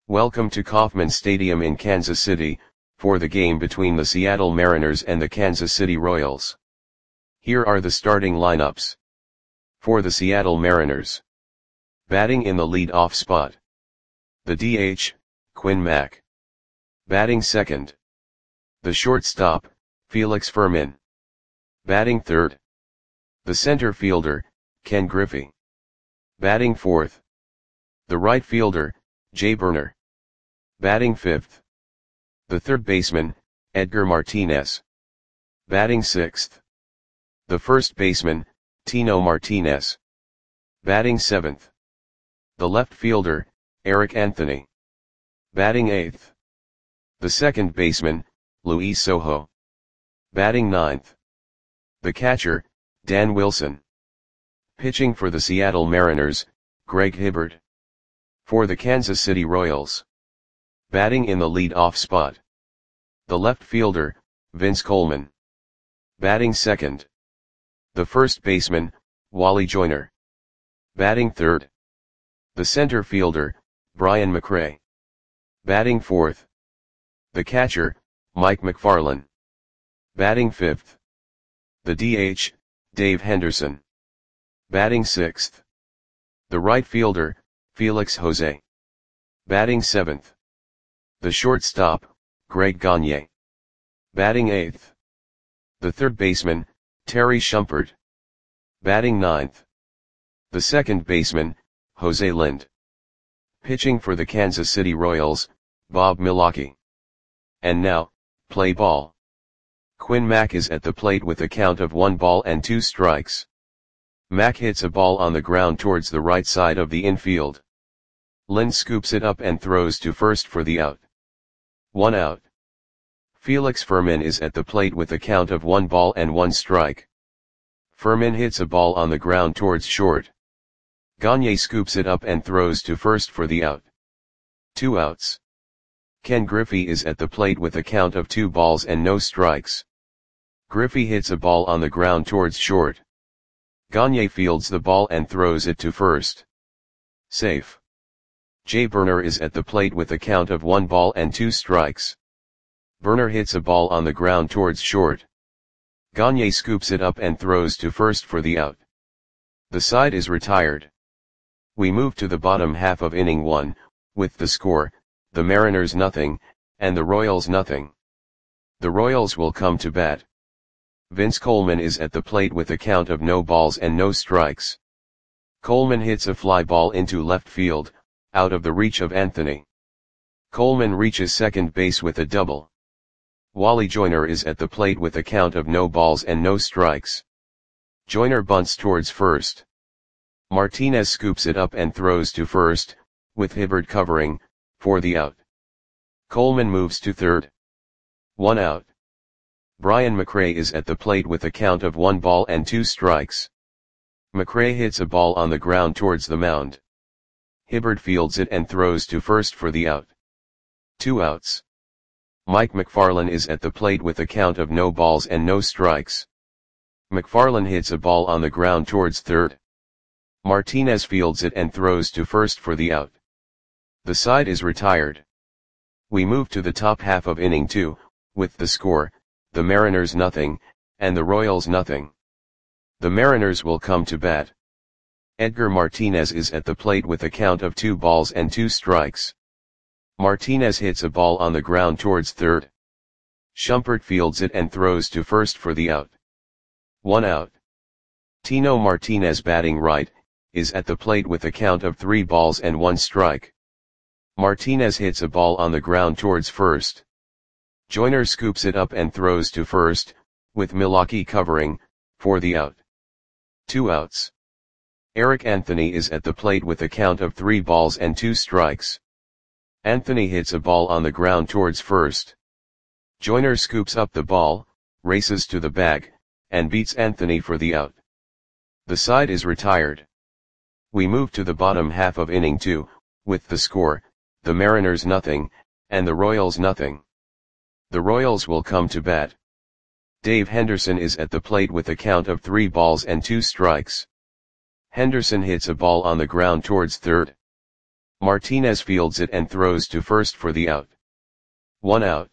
Welcome to Kauffman Stadium in Kansas City, for the game between the Seattle Mariners and the Kansas City Royals. Here are the starting lineups. For the Seattle Mariners. Batting in the lead-off spot. The DH, Quinn Mack. Batting second. The shortstop, Felix Fermin. Batting third. The center fielder, Ken Griffey. Batting fourth. The right fielder, Jay Burner. Batting fifth. The third baseman, Edgar Martinez. Batting sixth. The first baseman, Tino Martinez. Batting seventh. The left fielder, Eric Anthony. Batting eighth. The second baseman, Luis Sojo. Batting ninth. The catcher, Dan Wilson. Pitching for the Seattle Mariners, Greg Hibbert. For the Kansas City Royals. Batting in the lead-off spot. The left fielder, Vince Coleman. Batting second. The first baseman, Wally Joyner. Batting third. The center fielder, Brian McRae. Batting fourth. The catcher, Mike McFarland. Batting fifth. The DH, Dave Henderson. Batting sixth. The right fielder, Felix Jose. Batting seventh. The shortstop, Greg Gagne. Batting eighth. The third baseman, Terry Shumpert. Batting ninth. The second baseman, Jose Lind. Pitching for the Kansas City Royals, Bob Milwaukee. And now, play ball. Quinn Mack is at the plate with a count of 1 ball and 2 strikes. Mack hits a ball on the ground towards the right side of the infield. Lind scoops it up and throws to first for the out. 1 out. Felix Fermin is at the plate with a count of 1 ball and 1 strike. Fermin hits a ball on the ground towards short. Gagne scoops it up and throws to first for the out. 2 outs. Ken Griffey is at the plate with a count of 2 balls and no strikes. Griffey hits a ball on the ground towards short. Gagne fields the ball and throws it to first. Safe. Jay Burner is at the plate with a count of 1 ball and 2 strikes. Burner hits a ball on the ground towards short. Gagne scoops it up and throws to first for the out. The side is retired. We move to the bottom half of inning 1, with the score, the Mariners nothing, and the Royals nothing. The Royals will come to bat. Vince Coleman is at the plate with a count of no balls and no strikes. Coleman hits a fly ball into left field, out of the reach of Anthony. Coleman reaches second base with a double. Wally Joyner is at the plate with a count of no balls and no strikes. Joyner bunts towards first. Martinez scoops it up and throws to first, with Hibbert covering, for the out. Coleman moves to third. 1 out. Brian McRae is at the plate with a count of 1 ball and 2 strikes. McRae hits a ball on the ground towards the mound. Hibbert fields it and throws to first for the out. 2 outs. Mike McFarland is at the plate with a count of no balls and no strikes. McFarland hits a ball on the ground towards third. Martinez fields it and throws to first for the out. The side is retired. We move to the top half of inning 2, with the score, the Mariners nothing, and the Royals nothing. The Mariners will come to bat. Edgar Martinez is at the plate with a count of 2 balls and 2 strikes. Martinez hits a ball on the ground towards third. Shumpert fields it and throws to first for the out. 1 out. Tino Martinez, batting right, is at the plate with a count of 3 balls and 1 strike. Martinez hits a ball on the ground towards first. Joyner scoops it up and throws to first, with Milwaukee covering, for the out. 2 outs. Eric Anthony is at the plate with a count of 3 balls and 2 strikes. Anthony hits a ball on the ground towards first. Joyner scoops up the ball, races to the bag, and beats Anthony for the out. The side is retired. We move to the bottom half of inning 2, with the score, the Mariners nothing, and the Royals nothing. The Royals will come to bat. Dave Henderson is at the plate with a count of 3 balls and 2 strikes. Henderson hits a ball on the ground towards third. Martinez fields it and throws to first for the out. 1 out.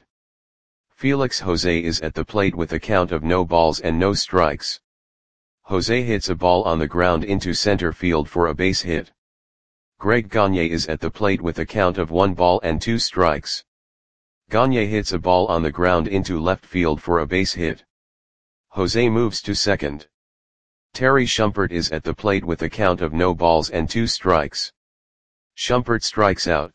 Felix Jose is at the plate with a count of no balls and no strikes. Jose hits a ball on the ground into center field for a base hit. Greg Gagne is at the plate with a count of 1 ball and 2 strikes. Gagne hits a ball on the ground into left field for a base hit. Jose moves to second. Terry Shumpert is at the plate with a count of no balls and 2 strikes. Shumpert strikes out.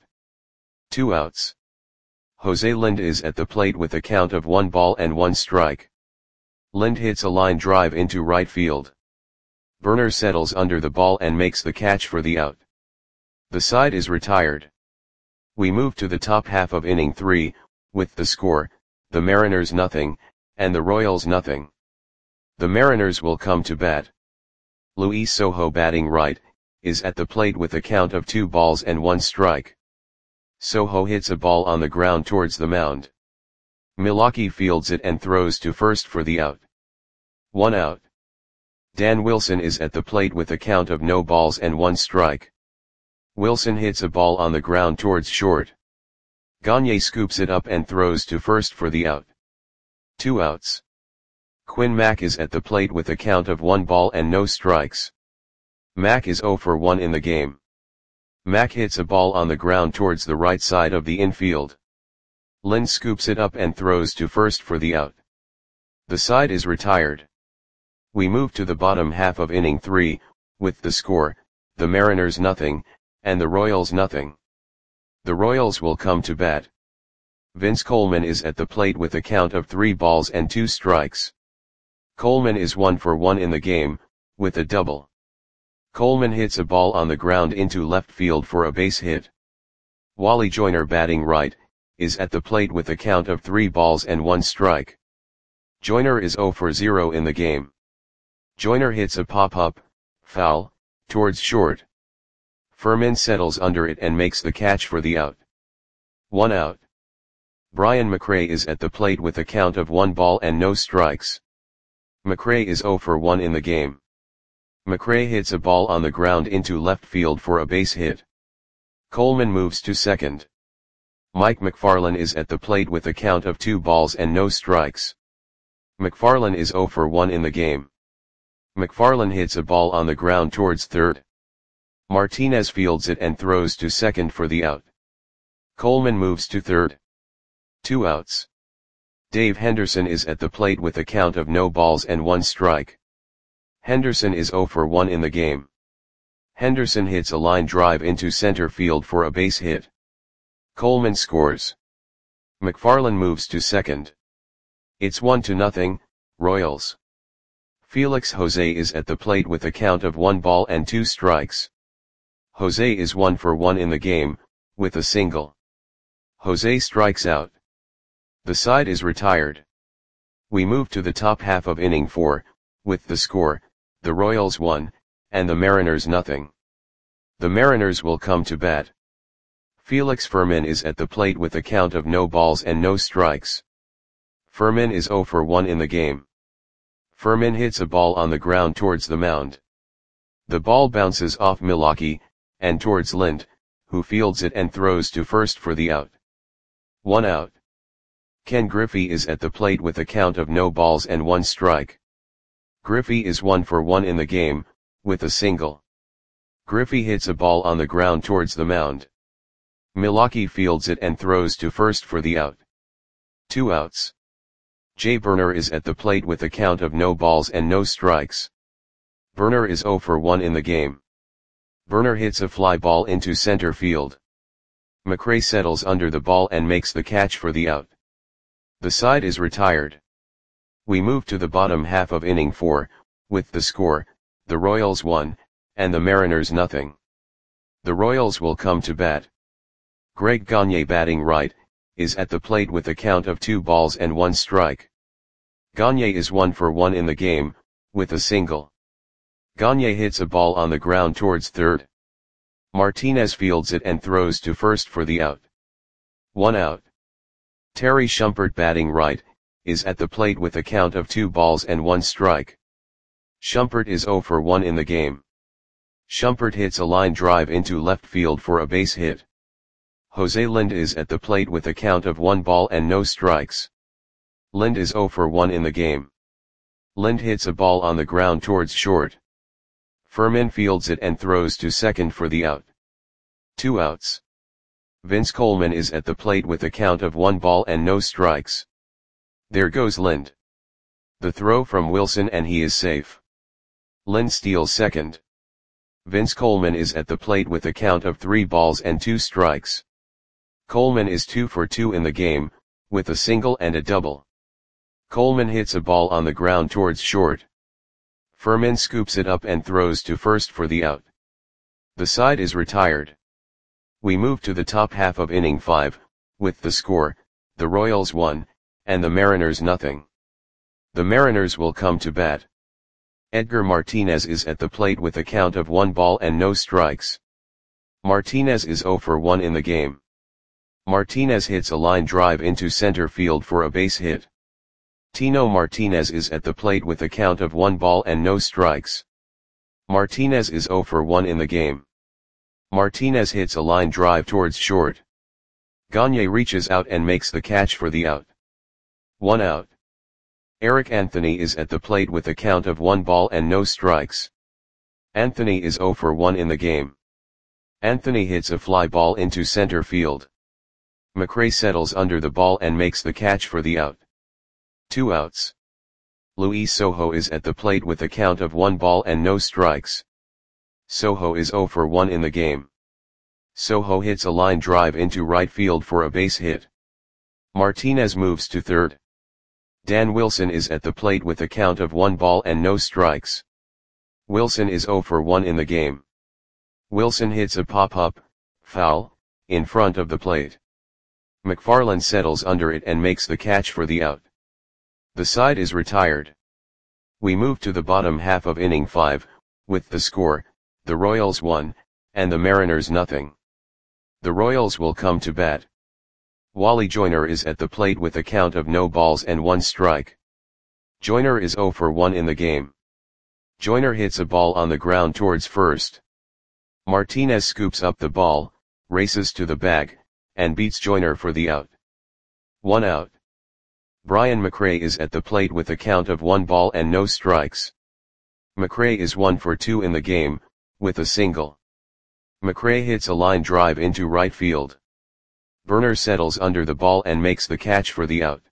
2 outs. Jose Lind is at the plate with a count of 1 ball and 1 strike. Lind hits a line drive into right field. Burner settles under the ball and makes the catch for the out. The side is retired. We move to the top half of inning 3, with the score, the Mariners nothing, and the Royals nothing. The Mariners will come to bat. Luis Sojo batting right, is at the plate with a count of 2 balls and 1 strike. Sojo hits a ball on the ground towards the mound. Milwaukee fields it and throws to first for the out. 1 out. Dan Wilson is at the plate with a count of no balls and 1 strike. Wilson hits a ball on the ground towards short. Gagne scoops it up and throws to first for the out. 2 outs. Quinn Mack is at the plate with a count of 1 ball and no strikes. Mack is 0 for 1 in the game. Mack hits a ball on the ground towards the right side of the infield. Lind scoops it up and throws to first for the out. The side is retired. We move to the bottom half of inning 3, with the score, the Mariners nothing, and the Royals nothing. The Royals will come to bat. Vince Coleman is at the plate with a count of 3 balls and 2 strikes. Coleman is 1 for 1 in the game, with a double. Coleman hits a ball on the ground into left field for a base hit. Wally Joyner batting right, is at the plate with a count of 3 balls and 1 strike. Joyner is 0 for 0 in the game. Joyner hits a pop-up, foul, towards short. Furman settles under it and makes the catch for the out. 1 out. Brian McRae is at the plate with a count of 1 ball and no strikes. McRae is 0 for 1 in the game. McRae hits a ball on the ground into left field for a base hit. Coleman moves to second. Mike McFarland is at the plate with a count of 2 balls and no strikes. McFarland is 0 for 1 in the game. McFarland hits a ball on the ground towards third. Martinez fields it and throws to second for the out. Coleman moves to third. 2 outs. Dave Henderson is at the plate with a count of no balls and 1 strike. Henderson is 0 for 1 in the game. Henderson hits a line drive into center field for a base hit. Coleman scores. McFarland moves to second. It's 1-0, Royals. Felix Jose is at the plate with a count of 1 ball and 2 strikes. Jose is 1 for 1 in the game, with a single. Jose strikes out. The side is retired. We move to the top half of inning 4, with the score, the Royals 1, and the Mariners nothing. The Mariners will come to bat. Felix Furman is at the plate with a count of no balls and no strikes. Furman is 0 for 1 in the game. Furman hits a ball on the ground towards the mound. The ball bounces off Milwaukee, and towards Lind, who fields it and throws to first for the out. 1 out. Ken Griffey is at the plate with a count of no balls and 1 strike. Griffey is 1 for 1 in the game, with a single. Griffey hits a ball on the ground towards the mound. Milwaukee fields it and throws to first for the out. 2 outs. Jay Burner is at the plate with a count of no balls and no strikes. Burner is 0 for 1 in the game. Burner hits a fly ball into center field. McRae settles under the ball and makes the catch for the out. The side is retired. We move to the bottom half of inning 4, with the score, the Royals 1, and the Mariners nothing. The Royals will come to bat. Greg Gagne batting right, is at the plate with a count of 2 balls and 1 strike. Gagne is 1 for 1 in the game, with a single. Gagne hits a ball on the ground towards third. Martinez fields it and throws to first for the out. 1 out. Terry Shumpert batting right, is at the plate with a count of 2 balls and 1 strike. Shumpert is 0 for 1 in the game. Shumpert hits a line drive into left field for a base hit. Jose Lind is at the plate with a count of 1 ball and no strikes. Lind is 0 for 1 in the game. Lind hits a ball on the ground towards short. Furman fields it and throws to second for the out. 2 outs. Vince Coleman is at the plate with a count of 1 ball and no strikes. There goes Lind. The throw from Wilson and he is safe. Lind steals second. Vince Coleman is at the plate with a count of 3 balls and 2 strikes. Coleman is 2 for 2 in the game, with a single and a double. Coleman hits a ball on the ground towards short. Furman scoops it up and throws to first for the out. The side is retired. We move to the top half of inning 5, with the score, the Royals 1, and the Mariners nothing. The Mariners will come to bat. Edgar Martinez is at the plate with a count of 1 ball and no strikes. Martinez is 0 for 1 in the game. Martinez hits a line drive into center field for a base hit. Tino Martinez is at the plate with a count of 1 ball and no strikes. Martinez is 0 for 1 in the game. Martinez hits a line drive towards short. Gagne reaches out and makes the catch for the out. 1 out. Eric Anthony is at the plate with a count of 1 ball and no strikes. Anthony is 0 for 1 in the game. Anthony hits a fly ball into center field. McRae settles under the ball and makes the catch for the out. 2 outs. Luis Sojo is at the plate with a count of 1 ball and no strikes. Sojo is 0 for 1 in the game. Sojo hits a line drive into right field for a base hit. Martinez moves to third. Dan Wilson is at the plate with a count of 1 ball and no strikes. Wilson is 0 for 1 in the game. Wilson hits a pop-up, foul, in front of the plate. McFarland settles under it and makes the catch for the out. The side is retired. We move to the bottom half of inning 5, with the score, the Royals 1, and the Mariners nothing. The Royals will come to bat. Wally Joyner is at the plate with a count of no balls and 1 strike. Joyner is 0 for 1 in the game. Joyner hits a ball on the ground towards first. Martinez scoops up the ball, races to the bag, and beats Joyner for the out. 1 out. Brian McRae is at the plate with a count of 1 ball and no strikes. McRae is 1 for 2 in the game, with a single. McRae hits a line drive into right field. Burner settles under the ball and makes the catch for the out.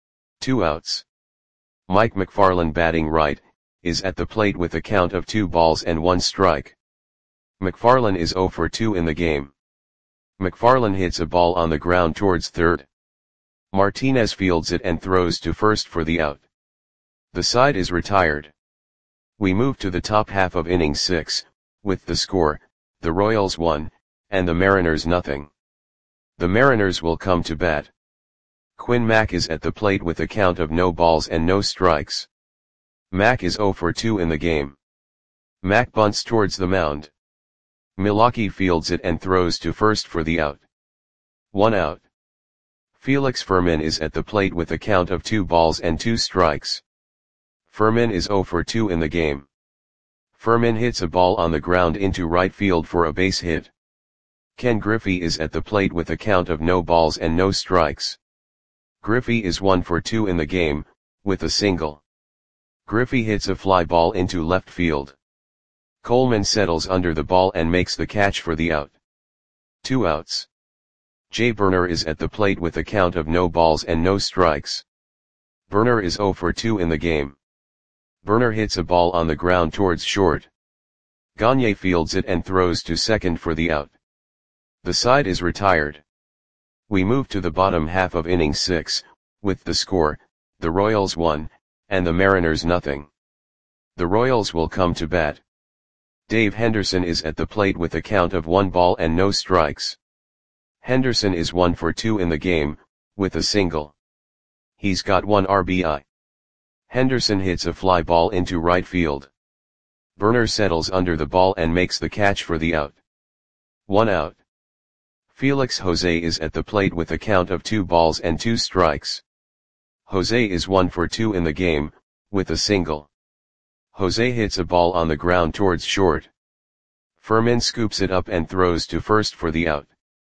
2 outs. Mike McFarland, batting right, is at the plate with a count of 2 balls and 1 strike. McFarland is 0 for 2 in the game. McFarland hits a ball on the ground towards third. Martinez fields it and throws to first for the out. The side is retired. We move to the top half of inning 6, with the score, the Royals 1, and the Mariners nothing. The Mariners will come to bat. Quinn Mack is at the plate with a count of no balls and no strikes. Mack is 0 for 2 in the game. Mack bunts towards the mound. Milwaukee fields it and throws to first for the out. 1 out. Felix Furman is at the plate with a count of 2 balls and 2 strikes. Furman is 0 for 2 in the game. Furman hits a ball on the ground into right field for a base hit. Ken Griffey is at the plate with a count of no balls and no strikes. Griffey is 1 for 2 in the game, with a single. Griffey hits a fly ball into left field. Coleman settles under the ball and makes the catch for the out. 2 outs. Jay Burner is at the plate with a count of no balls and no strikes. Burner is 0 for 2 in the game. Burner hits a ball on the ground towards short. Gagne fields it and throws to second for the out. The side is retired. We move to the bottom half of inning 6, with the score, the Royals 1, and the Mariners nothing. The Royals will come to bat. Dave Henderson is at the plate with a count of 1 ball and no strikes. Henderson is 1 for 2 in the game, with a single. He's got 1 RBI. Henderson hits a fly ball into right field. Burner settles under the ball and makes the catch for the out. 1 out. Felix Jose is at the plate with a count of 2 balls and 2 strikes. Jose is 1 for 2 in the game, with a single. Jose hits a ball on the ground towards short. Furman scoops it up and throws to first for the out.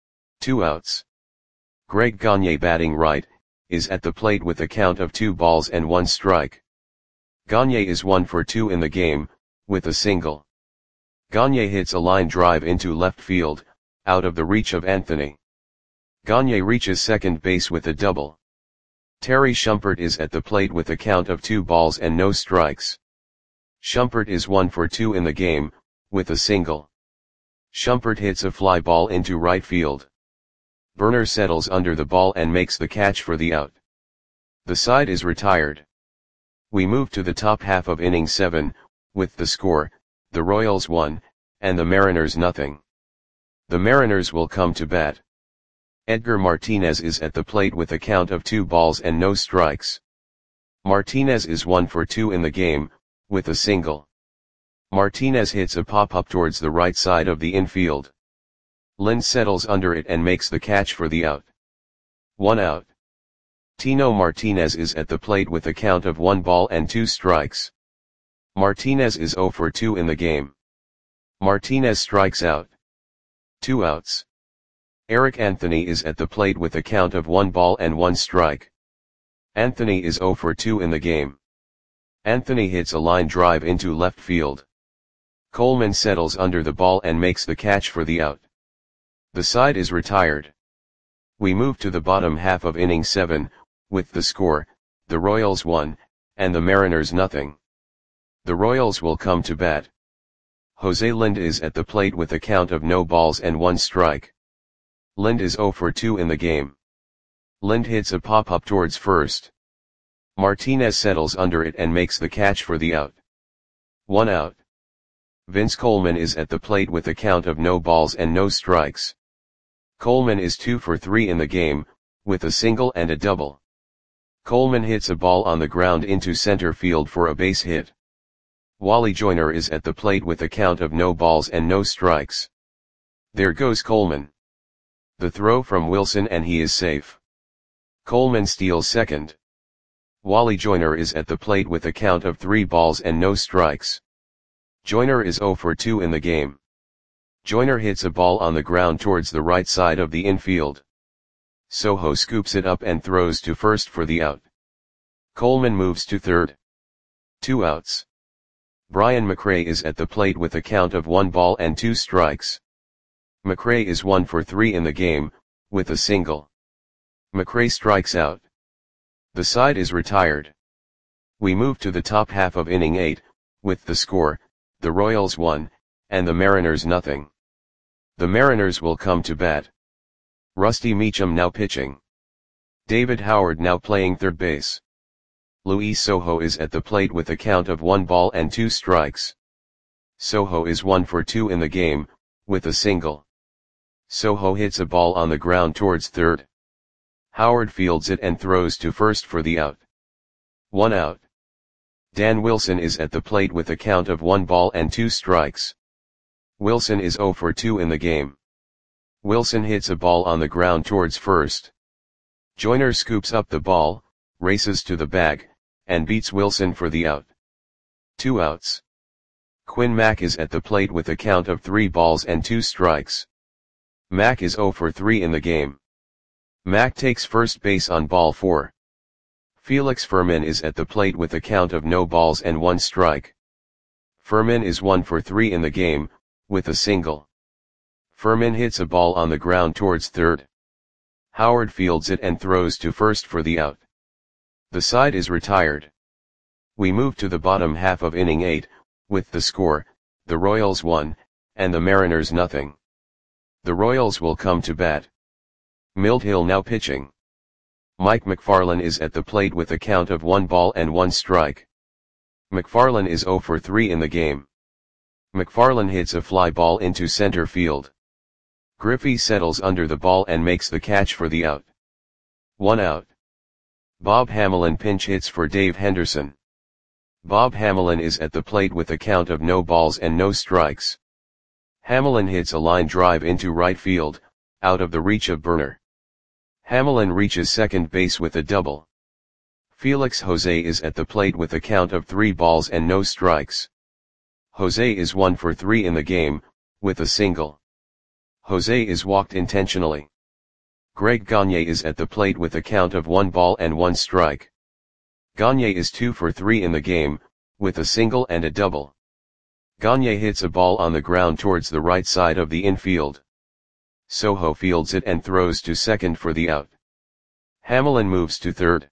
2 outs. Greg Gagne, batting right, is at the plate with a count of 2 balls and 1 strike. Gagne is 1 for 2 in the game, with a single. Gagne hits a line drive into left field, out of the reach of Anthony. Gagne reaches second base with a double. Terry Shumpert is at the plate with a count of 2 balls and no strikes. Shumpert is 1 for 2 in the game, with a single. Shumpert hits a fly ball into right field. Burner settles under the ball and makes the catch for the out. The side is retired. We move to the top half of inning 7, with the score, the Royals 1, and the Mariners nothing. The Mariners will come to bat. Edgar Martinez is at the plate with a count of 2 balls and no strikes. Martinez is 1 for 2 in the game, with a single. Martinez hits a pop-up towards the right side of the infield. Lind settles under it and makes the catch for the out. 1 out. Tino Martinez is at the plate with a count of 1 ball and 2 strikes. Martinez is 0 for 2 in the game. Martinez strikes out. 2 outs. Eric Anthony is at the plate with a count of 1 ball and 1 strike. Anthony is 0 for 2 in the game. Anthony hits a line drive into left field. Coleman settles under the ball and makes the catch for the out. The side is retired. We move to the bottom half of inning 7, with the score, the Royals 1, and the Mariners nothing. The Royals will come to bat. Jose Lind is at the plate with a count of no balls and 1 strike. Lind is 0 for 2 in the game. Lind hits a pop-up towards first. Martinez settles under it and makes the catch for the out. 1 out. Vince Coleman is at the plate with a count of no balls and no strikes. Coleman is 2 for 3 in the game, with a single and a double. Coleman hits a ball on the ground into center field for a base hit. Wally Joyner is at the plate with a count of no balls and no strikes. There goes Coleman. The throw from Wilson and he is safe. Coleman steals second. Wally Joyner is at the plate with a count of 3 balls and no strikes. Joyner is 0 for 2 in the game. Joyner hits a ball on the ground towards the right side of the infield. Soho scoops it up and throws to first for the out. Coleman moves to third. 2 outs. Brian McRae is at the plate with a count of 1 ball and 2 strikes. McRae is 1 for 3 in the game, with a single. McRae strikes out. The side is retired. We move to the top half of inning 8, with the score, the Royals 1, and the Mariners nothing. The Mariners will come to bat. Rusty Meacham now pitching. David Howard now playing third base. Luis Soho is at the plate with a count of 1 ball and 2 strikes. Soho is 1 for 2 in the game, with a single. Soho hits a ball on the ground towards third. Howard fields it and throws to first for the out. 1 out. Dan Wilson is at the plate with a count of 1 ball and 2 strikes. Wilson is 0 for 2 in the game. Wilson hits a ball on the ground towards first. Joyner scoops up the ball, races to the bag, and beats Wilson for the out. 2 outs. Quinn Mack is at the plate with a count of 3 balls and 2 strikes. Mack is 0 for 3 in the game. Mack takes first base on ball 4. Felix Furman is at the plate with a count of no balls and 1 strike. Furman is 1 for 3 in the game, with a single. Furman hits a ball on the ground towards third. Howard fields it and throws to first for the out. The side is retired. We move to the bottom half of inning 8, with the score, the Royals 1, and the Mariners nothing. The Royals will come to bat. Milt Hill now pitching. Mike McFarland is at the plate with a count of 1 ball and 1 strike. McFarland is 0 for 3 in the game. McFarland hits a fly ball into center field. Griffey settles under the ball and makes the catch for the out. 1 out. Bob Hamelin pinch hits for Dave Henderson. Bob Hamelin is at the plate with a count of no balls and no strikes. Hamelin hits a line drive into right field, out of the reach of Burner. Hamelin reaches second base with a double. Felix Jose is at the plate with a count of 3 balls and no strikes. Jose is 1 for 3 in the game, with a single. Jose is walked intentionally. Greg Gagne is at the plate with a count of 1 ball and 1 strike. Gagne is 2 for 3 in the game, with a single and a double. Gagne hits a ball on the ground towards the right side of the infield. Sojo fields it and throws to second for the out. Hamelin moves to third.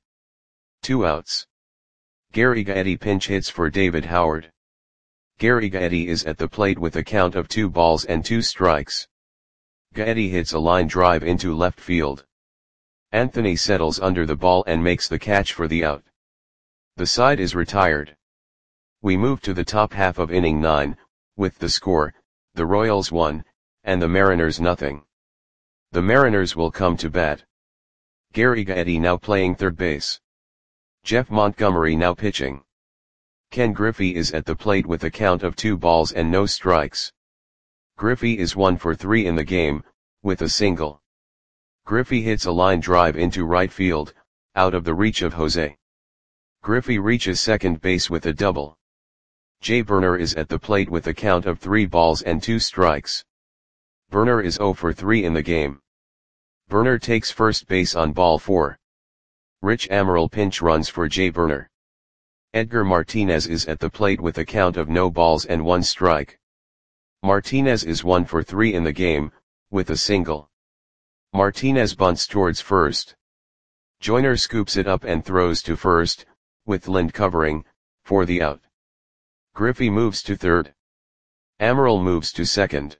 2 outs. Gary Gaetti pinch hits for David Howard. Gary Gaetti is at the plate with a count of 2 balls and 2 strikes. Gaetti hits a line drive into left field. Anthony settles under the ball and makes the catch for the out. The side is retired. We move to the top half of inning 9, with the score, the Royals 1, and the Mariners nothing. The Mariners will come to bat. Gary Gaetti now playing third base. Jeff Montgomery now pitching. Ken Griffey is at the plate with a count of 2 balls and no strikes. Griffey is 1 for 3 in the game, with a single. Griffey hits a line drive into right field, out of the reach of Jose. Griffey reaches second base with a double. Jay Burner is at the plate with a count of 3 balls and 2 strikes. Burner is 0 for 3 in the game. Burner takes first base on ball 4. Rich Amaral pinch runs for Jay Burner. Edgar Martinez is at the plate with a count of no balls and 1 strike. Martinez is 1 for 3 in the game, with a single. Martinez bunts towards first. Joyner scoops it up and throws to first, with Lind covering, for the out. Griffey moves to third. Amaral moves to second.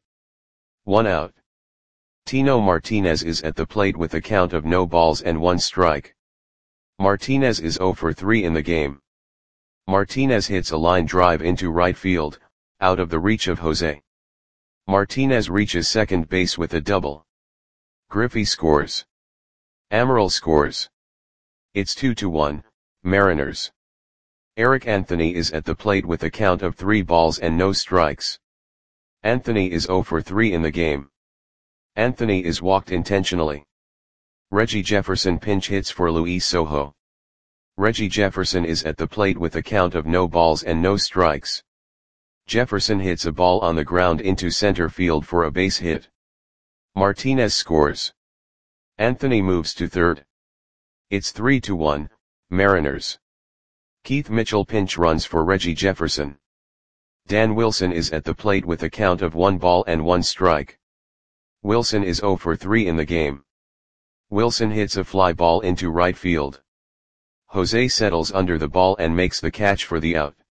1 out. Tino Martinez is at the plate with a count of no balls and 1 strike. Martinez is 0 for 3 in the game. Martinez hits a line drive into right field, out of the reach of Jose. Martinez reaches second base with a double. Griffey scores. Amaral scores. It's 2-1, Mariners. Eric Anthony is at the plate with a count of 3 balls and no strikes. Anthony is 0 for 3 in the game. Anthony is walked intentionally. Reggie Jefferson pinch hits for Luis Sojo. Reggie Jefferson is at the plate with a count of no balls and no strikes. Jefferson hits a ball on the ground into center field for a base hit. Martinez scores. Anthony moves to third. It's 3-1, Mariners. Keith Mitchell pinch runs for Reggie Jefferson. Dan Wilson is at the plate with a count of 1 ball and 1 strike. Wilson is 0 for 3 in the game. Wilson hits a fly ball into right field. Jose settles under the ball and makes the catch for the out.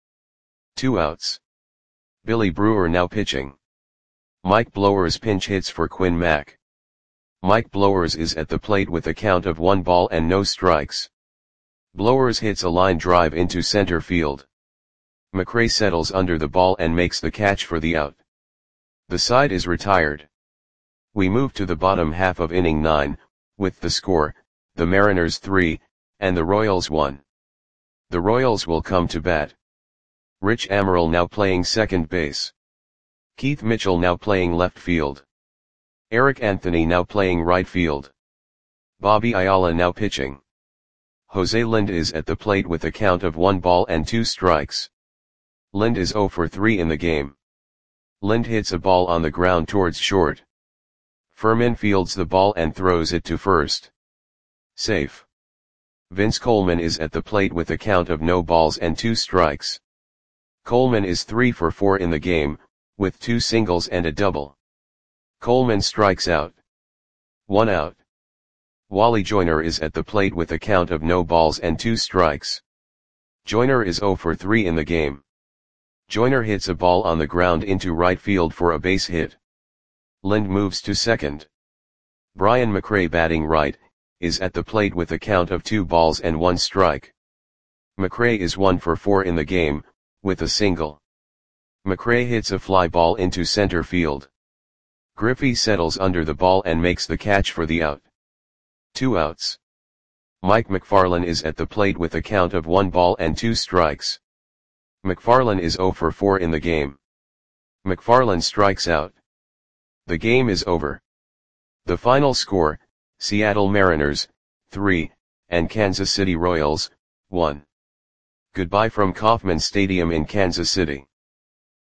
2 outs. Billy Brewer now pitching. Mike Blowers pinch hits for Quinn Mack. Mike Blowers is at the plate with a count of 1 ball and no strikes. Blowers hits a line drive into center field. McRae settles under the ball and makes the catch for the out. The side is retired. We move to the bottom half of inning 9, with the score, the Mariners 3, and the Royals 1. The Royals will come to bat. Rich Amaral now playing second base. Keith Mitchell now playing left field. Eric Anthony now playing right field. Bobby Ayala now pitching. Jose Lind is at the plate with a count of 1 ball and 2 strikes. Lind is 0 for 3 in the game. Lind hits a ball on the ground towards short. Furman fields the ball and throws it to first. Safe. Vince Coleman is at the plate with a count of no balls and 2 strikes. Coleman is 3 for 4 in the game, with 2 singles and a double. Coleman strikes out. 1 out. Wally Joyner is at the plate with a count of no balls and 2 strikes. Joyner is 0 for 3 in the game. Joyner hits a ball on the ground into right field for a base hit. Lind moves to second. Brian McRae batting right, is at the plate with a count of 2 balls and 1 strike. McRae is 1 for 4 in the game, with a single. McRae hits a fly ball into center field. Griffey settles under the ball and makes the catch for the out. 2 outs. Mike McFarland is at the plate with a count of 1 ball and 2 strikes. McFarland is 0 for 4 in the game. McFarland strikes out. The game is over. The final score, Seattle Mariners, 3, and Kansas City Royals, 1. Goodbye from Kauffman Stadium in Kansas City.